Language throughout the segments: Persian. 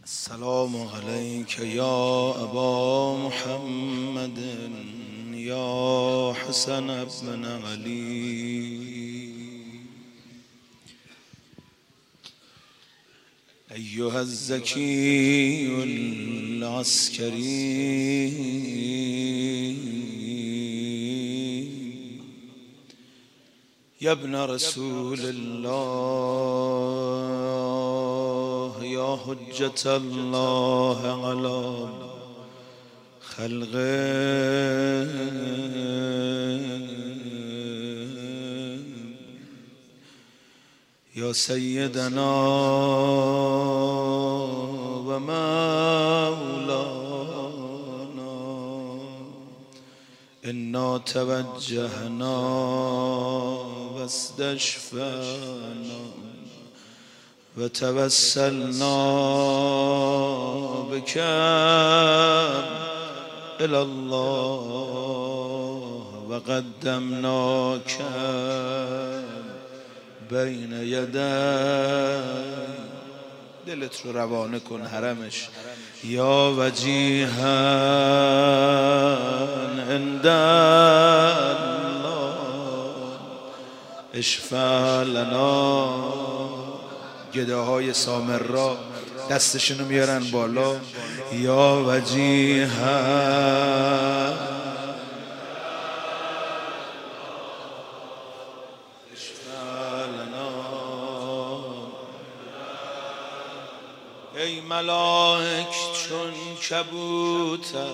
السلام عليك يا أبا محمد يا حسن بن علي أيها الزكي العسكري يا ابن رسول الله يا حجة الله على خلقه يا سيدنا ومولانا إنا توجهنا واستشفعنا وتوسلنا بك إلى الله وقدمناك بین یدی دلت رو روانه کن حرمش یا وجیها عند الله اشفع لنا. گده های سامرا دستشونو میارن بالا یا وجیها ای ملائک چون کبوتر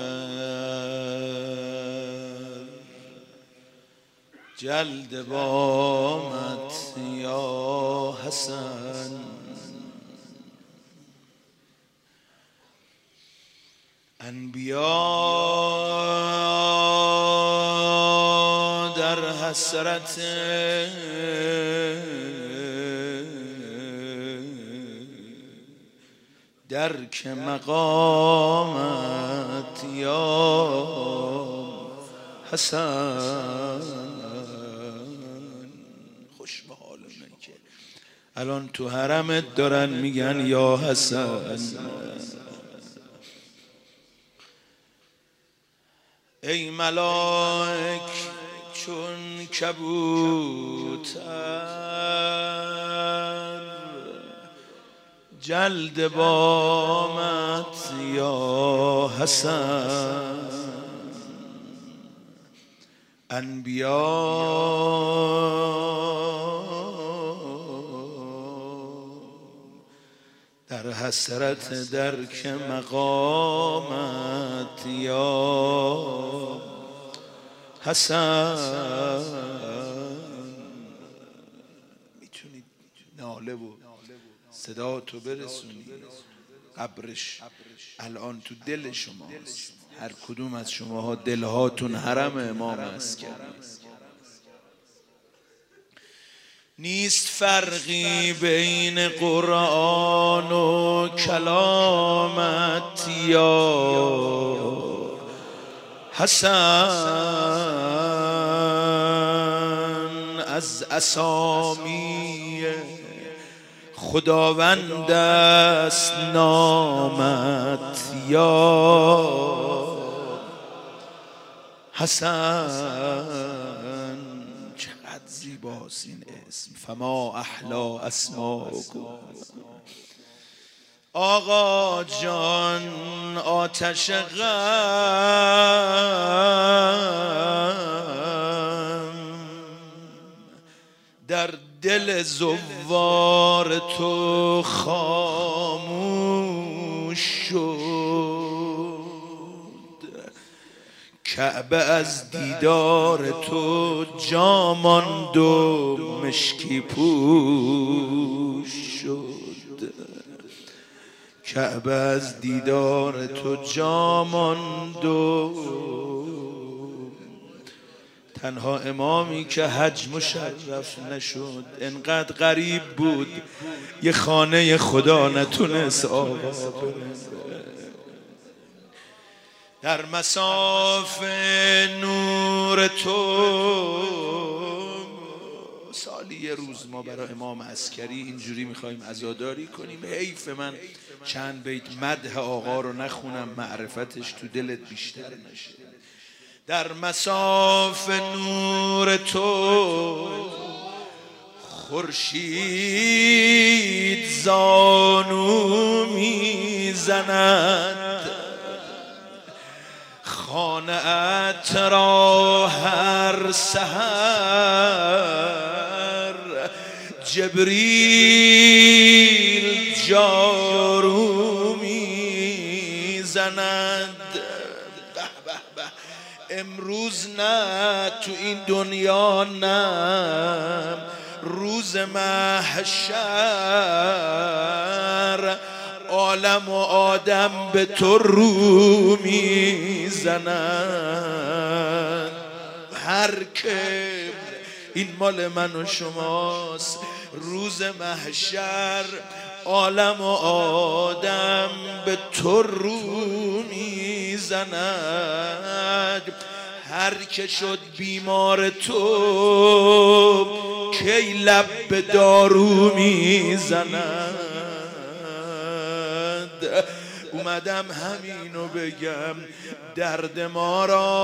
جلد بامت یا حسن انبیا در حسرت درک مقامت یا حسن. خوش به حال من که الان تو حرمت دارن میگن یا حسن. ای ملائک چون کبوتر جلد بامت یا حسن انبیا در حسرت درک مقامت یا حسن. میتونید ناله و صدا تو برسونی قبرش الان تو دل شماست. هر کدوم از شماها دلهاتون حرم امام عسکری. نیست فرقی بین قرآن و کلامت یا حسن از اسامی خداوند است نامت یا حسن. چقدر زیباست این اسم. فما احلا اسماکم. آقا جان آتش غم در دل زوار تو خاموش شد. کعبه از دیدار تو جا ماند و مشکی پوش شد. کعبه از دیدار تو جا ماند و تنها امامی که حج مشرف نشد انقدر غریب بود یه خانه خدا نتونست آقا بره. در مصاف نور تو سالی یه روز ما برای امام عسکری اینجوری میخوایم عزاداری کنیم. حیف من چند بیت مدح آقا رو نخونم معرفتش تو دلت بیشتر نشه. در مصاف نور تو خورشید زانو میزند، خانه ات را هر سحر جبریل جارو میزند. امروز نه تو این دنیا نه، روز محشر عالم و آدم به تو رو میزنن. هر که این مال من و شماست، روز محشر عالم و آدم به تو رو میزند. هر که شد بیمار تو کی لب به دارو میزند. اومدم همینو بگم، درد ما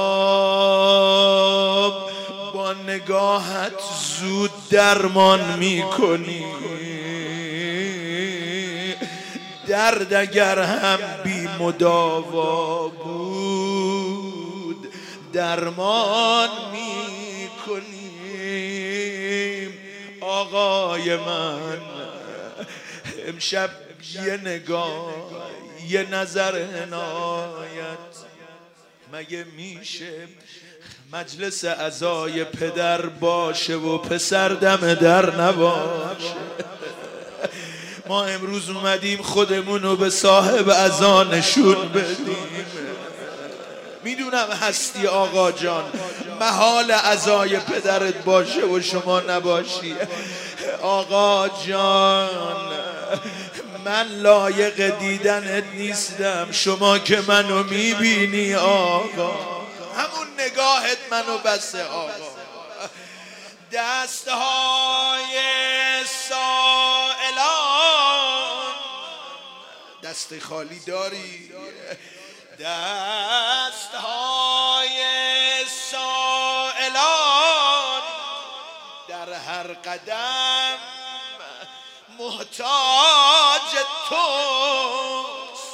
را با نگاهت زود درمان میکنی. درد اگر هم بی مداوا بود درمان میکنی. آقای من امشب یه نگاه، یه نظر عنایت، مگه میشه مجلس عزای پدر باشه و پسر دم در نباشه؟ ما امروز اومدیم خودمونو به صاحب عزا نشون بدیم. میدونم هستی آقا جان، محال عزای پدرت باشه و شما نباشی. آقا جان من لایق دیدنت نیستم، شما که منو میبینی آقا، همون نگاهت منو بسه آقا. دستهای سائلان، دست خالی داری؟ دستهای سائلان در هر قدم محتاج توست.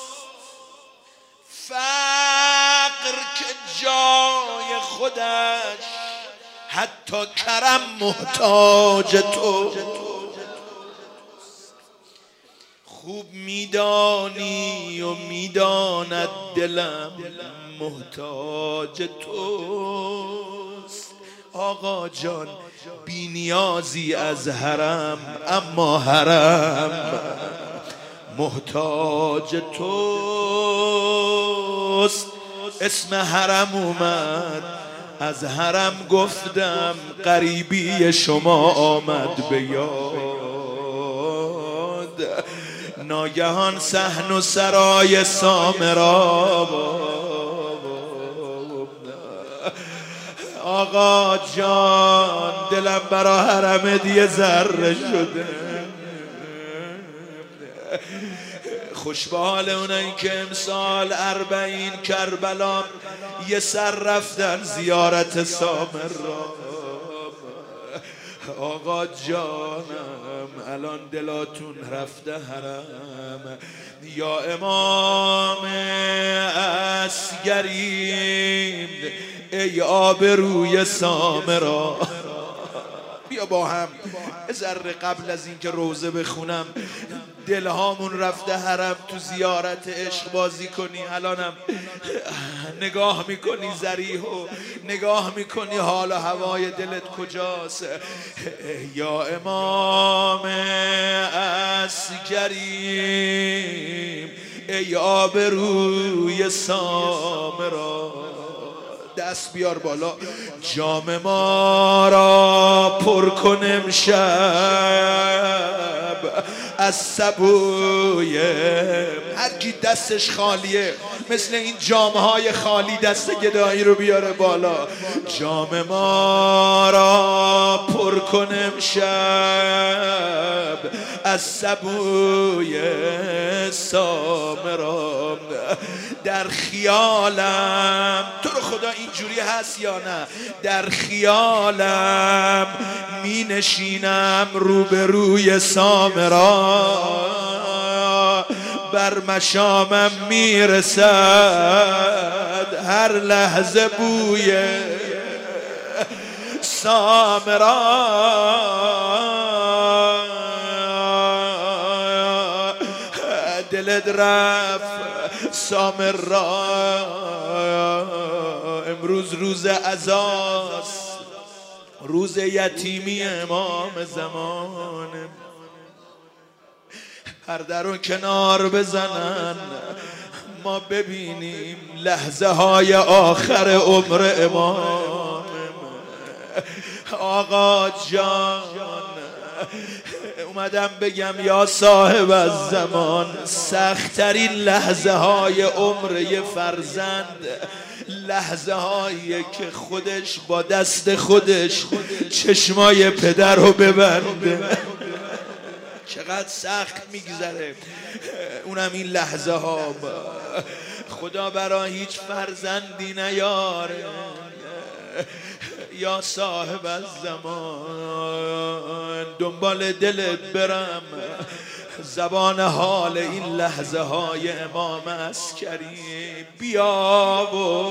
فقر که جای خودش حتی کرم محتاج تو. خوب میدانی و میداند دلم محتاج توست. آقا جان بی نیازی از حرم، اما حرم محتاج توست. اسم حرم اومد، از حرم گفتم، غریبی شما آمد به یاد. ناگهان صحن و سرای سامرا، آقا جان دلم برا حرمت یه ذره شده. خوش به حال اونایی که امسال 40 کربلا یه سر رفتن زیارت سامرا. آقا جانم الان دلاتون رفته حرم. یا امام عسگری ای آبروی سامرا، بیا با هم ذره قبل از اینکه روزه بخونم دلهامون رفته حرم تو زیارت عشق بازی کنی. الانم نگاه میکنی ذریح و نگاه میکنی حال و هوای دلت کجاست. یا امام عسگری ای آبروی سامرا، دست بیار بالا، جام ما را پر کن امشب از سبوی هر کی دستش خالیه مثل این جامهای خالی دست گدایی رو بیاره بالا. جام ما را پر کنم شب از سبوی سامرا. در خیالم تو رو خدا اینجوری هست یا نه؟ در خیالم می نشینم روبروی سامرا، بر مشامم می رسد هر لحظه بوی سامرا. دلت رفت سامرا، امروز روز عزاست، روز یتیمی امام زمان. پرده رو کنار بزنن ما ببینیم لحظه های آخر عمر امام. آقا جان اومدم بگم یا صاحب الزمان، سخت‌ترین لحظه های عمر یه فرزند لحظه هایی که خودش با دست خودش چشمای پدر رو ببنده. چقدر سخت میگذره اونم این لحظه ها. خدا برای هیچ فرزندی نیاره. یا صاحب الزمان دنبال دلت برم، زبان حال این لحظه های امام عسکری. بیا و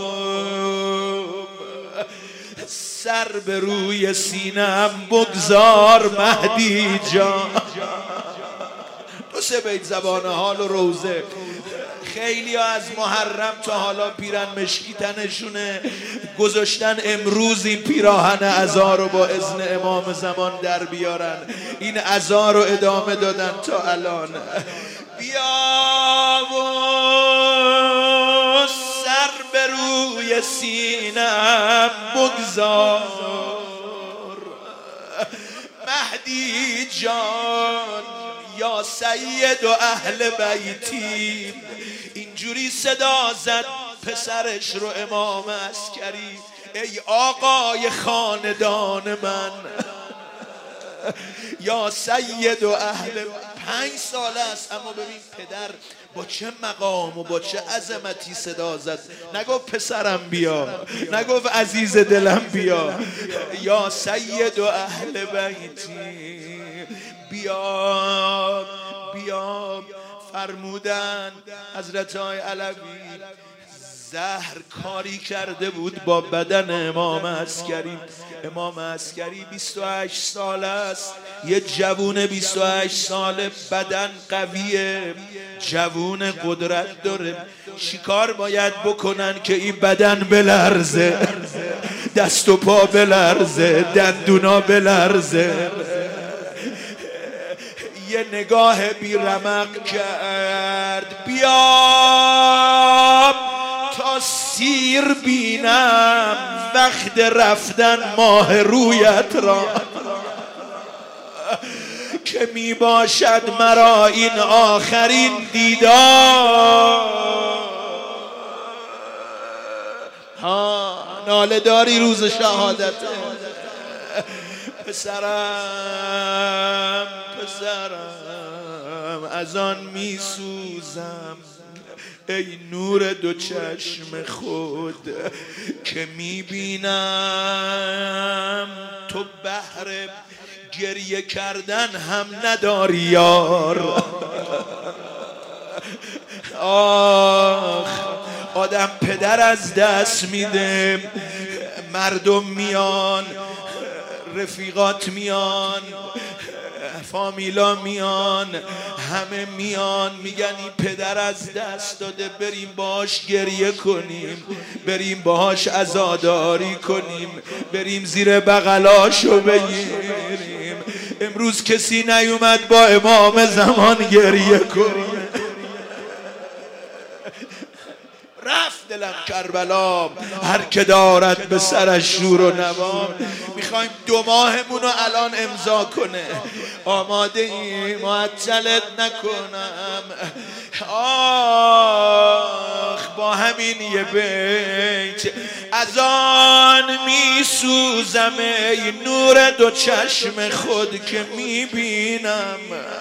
سر به روی سینم بگذار مهدی جان. دو سه بیت زبان حال و روزه. خیلی ها از محرم تا حالا پیرن مشکی تنشونه گذاشتن امروز این پیراهن عزا رو با اذن امام زمان در بیارن. این عزا رو ادامه دادن تا الان. بیا و سر به روی سینم بگذار مهدی جان، یا سید و اهل بیتی. اینجوری صدا زد پسرش رو امام عسکری. ای آقای خاندان من، یا سید و اهل. 5 ساله است اما ببین پدر با چه مقام و با چه عظمتی صدا زد. نگفت پسرم بیا، نگفت عزیز دلم بیا. یا سید و اهل بیتی بیا بیا. فرمودن حضرت های علوی زهر کاری کرده بود با بدن امام عسکری. امام عسکری 28 ساله است، یه جوون 28 ساله، بدن قویه، جوون قدرت داره. چیکار باید بکنن که این بدن بلرزه، دست و پا بلرزه، دندونا بلرزه؟ یه نگاه بی رمق کرد. بیا تا سیر بینم وقت رفتن ماه رویت را، که می باشد مرا این آخرین دیدار. ها ناله داری روز شهادت. پسرم پسرم از آن می سوزم، ای نور دو چشم خود که می بینم تو بهر گریه کردن هم نداری یار. آخ آدم پدر از دست میده، مردم میان، رفیقات میان، فامیلا میان، همه میان میگن این پدر از دست داده، بریم باهاش گریه کنیم، بریم باهاش عزاداری کنیم، بریم زیر بغلاشو بگیریم. امروز کسی نیومد با امام زمان گریه کنیم. رفت دلم کربلا، هر که دارد به سرش شور و نوا. میخوایم 2 ماهمون رو الان امضا کنه. آماده ای؟ معطلت نکنم. آخ با همین یه بیت از آن می سوزم ای نور دو چشم خود که می بینم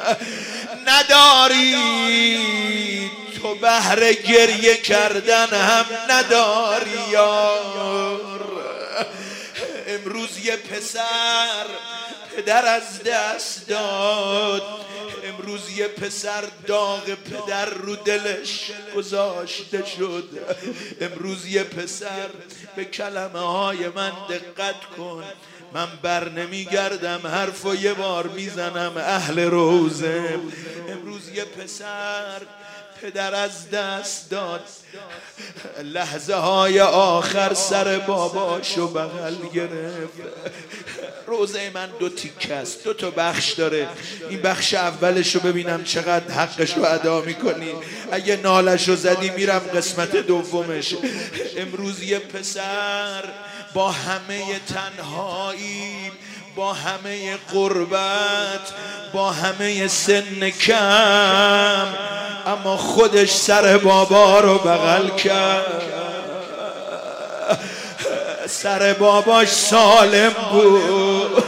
نداری تو بهر گریه کردن هم نداری یار. امروز یه پدر از دست داد، امروز یه پسر داغ پدر رو دلش گذاشته شد. امروز یه پسر به کلمه های من دقت کن، من بر نمیگردم حرفو یه بار میزنم اهل روزه. امروز یه پدر از دست داد، لحظه های آخر سر باباشو بغل گرفت. روزه من 2 تیکه است، 2 تا بخش داره. این بخش اولشو ببینم چقدر حقشو ادا میکنی، اگه نالشو زدی میرم قسمت دومش. امروز یه پسر با همه تنهایی، با همه غربت، با همه سن کم، اما خودش سر بابا رو بغل کرد. سر باباش سالم بود.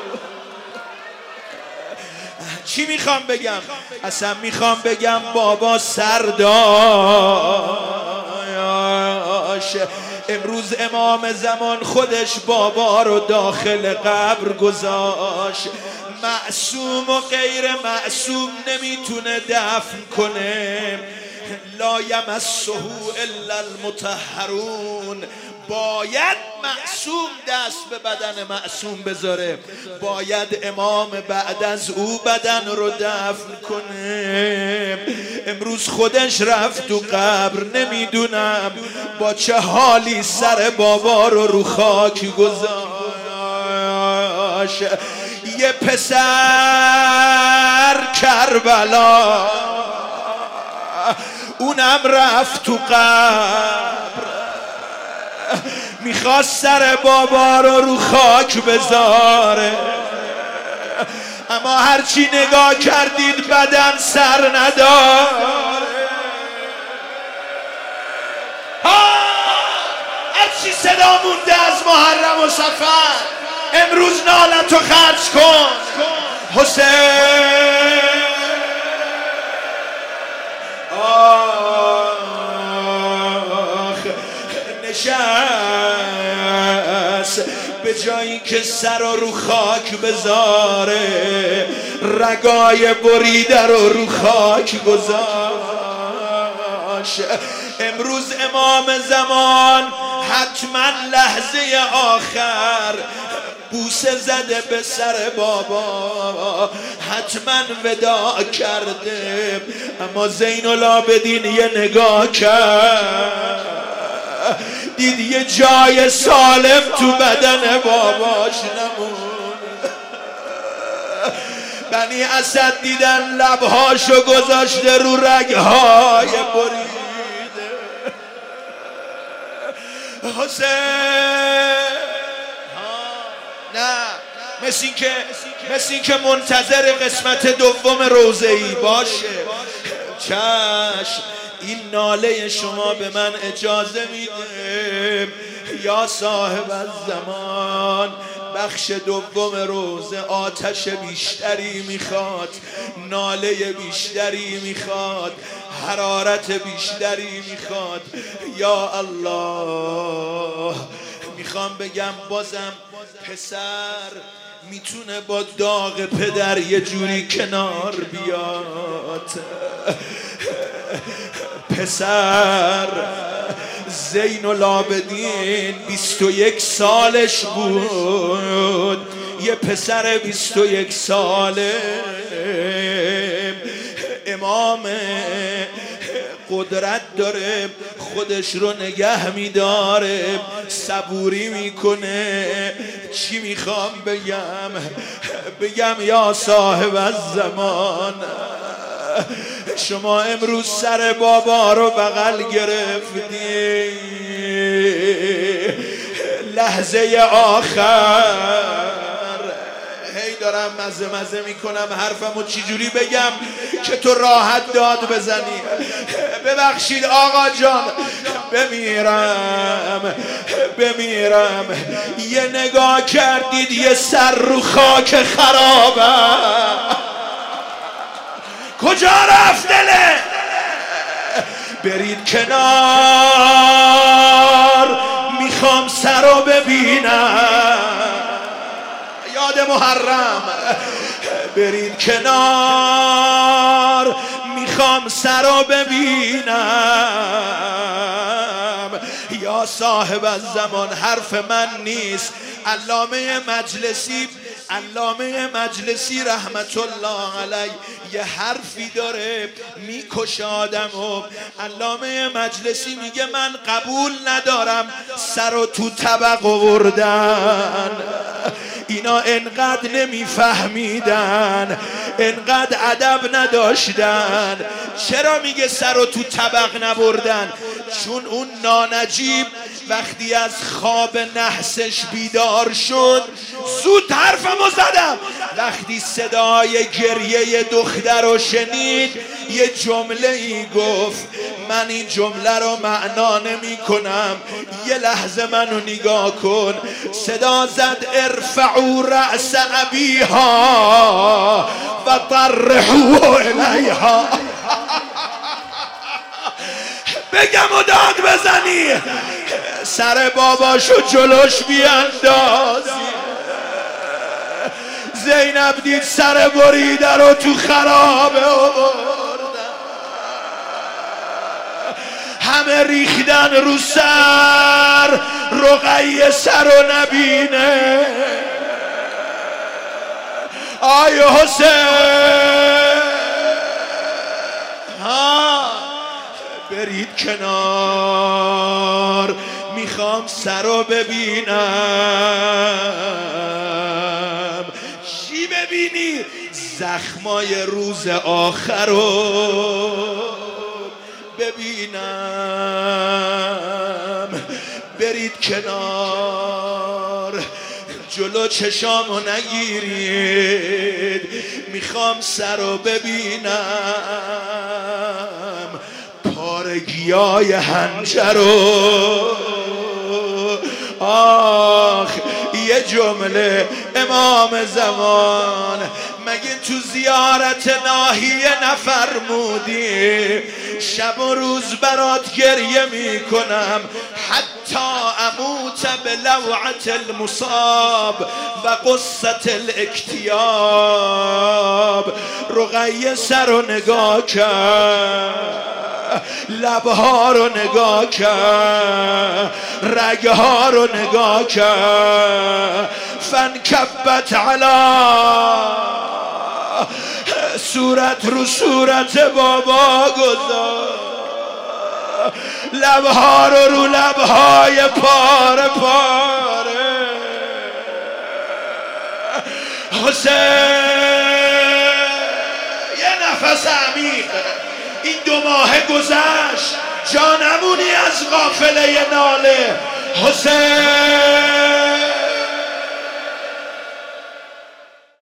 چی میخوام بگم؟ اصلا میخوام بگم بابا سرداش. امروز امام زمان خودش بابا رو داخل قبر گذاشت. معصوم و غیر معصوم نمیتونه دفن کنه. لا یمسه الا المطهرون. باید معصوم دست به بدن معصوم بذاره، باید امام بعد از او بدن رو دفن کنه. امروز خودش رفت تو قبر، نمیدونم با چه حالی سر بابا رو خاک گذاشت. یه پسر کربلا، اونم رفت تو قبر، میخواست سر بابا رو خاک بذاره، اما هرچی نگاه کردید بدن سر نداره. هرچی صدا مونده از محرم و صفر، امروز نالتو خرج کن. حسین نشست به جایی که سر رو خاک بذاره، رگای بریده رو خاک گذاشت. امروز امام زمان حتما لحظه آخر بوسه زده به سر بابا، حتما وداع کرده، اما زین العابدین یه نگاه کرد، دید یه جای سالم تو بدن باباش نمون. بنی اسد دیدن لبهاشو گذاشته رو رگهای بریده. حسین نه، مثل این که منتظر قسمت دوم روزه ای باشه. چشم، این ناله شما به من اجازه میده یا صاحب الزمان. بخش دوم روزه آتش بیشتری میخواد، ناله بیشتری میخواد، حرارت بیشتری میخواد. یا الله، میخوام بگم بازم پسر میتونه با داغ پدر یه جوری کنار بیاد. پسر زین العابدین 21 سالش بود، یه پسر 21 ساله، امام قدرت داره، خودش رو نگه میداره، صبوری میکنه. چی میخوام بگم یا صاحب الزمان، شما امروز سر بابا رو بغل گرفتی، لحظه آخر دارم مزه میکنم حرفمو چجوری بگم که تو راحت داد بزنی. ببخشید آقا جان، بمیرم یه نگاه کردید یه سر رو خاک خرابم، کجا رفت دله؟ برید کنار میخوام سر رو ببینم، یاد محرم. برید کنار میخوام سر رو ببینم. یا صاحب الزمان حرف من نیست، علامه مجلسی رحمت الله علیه یه حرفی داره میکشه آدمو. علامه مجلسی میگه من قبول ندارم سر و تو طبق آوردن. اینا انقدر نمیفهمیدن، انقدر ادب نداشتن. چرا میگه سر و تو طبق نبردن؟ چون اون نانجیب وقتی از خواب نحسش بیدار شد، زود حرفمو زدم، وقتی صدای گریه دختر رو شنید یه جمله ای گفت، من این جمله رو معنا نمی کنم، یه لحظه منو نگاه کن. صدا زد ارفعوا رأس ابیها و طرحوه الیها. بگم و داد بزنی، سر باباشو جلوش بیاندازی. زینب دید سر بریده رو تو خرابه آوردن، همه ریختن رو سر، رقیه سر رو نبینه. آی حسین برید کنار میخوام سر رو ببینم. چی ببینی؟ زخمای روز آخر رو ببینم. برید کنار جلو چشامو نگیرید، میخوام سر رو ببینم. پارگیای هنجر رو آخ یه جمله امام زمان مگه تو زیارت ناحیه نفرمودی شب و روز برات گریه میکنم حتی اموت بلوعت المصاب و قصة الاکتیاب. رقیه سر رو نگاه کرد، لبها رو نگاه کرد، رگها رو نگاه کرد. فانکبت علی صورت رو صورت بابا گذار، لبها رو لبهای پاره پاره. حسین یه نفس عمیق. این 2 ماه گذشت جا نمونی از قافله ناله. حسین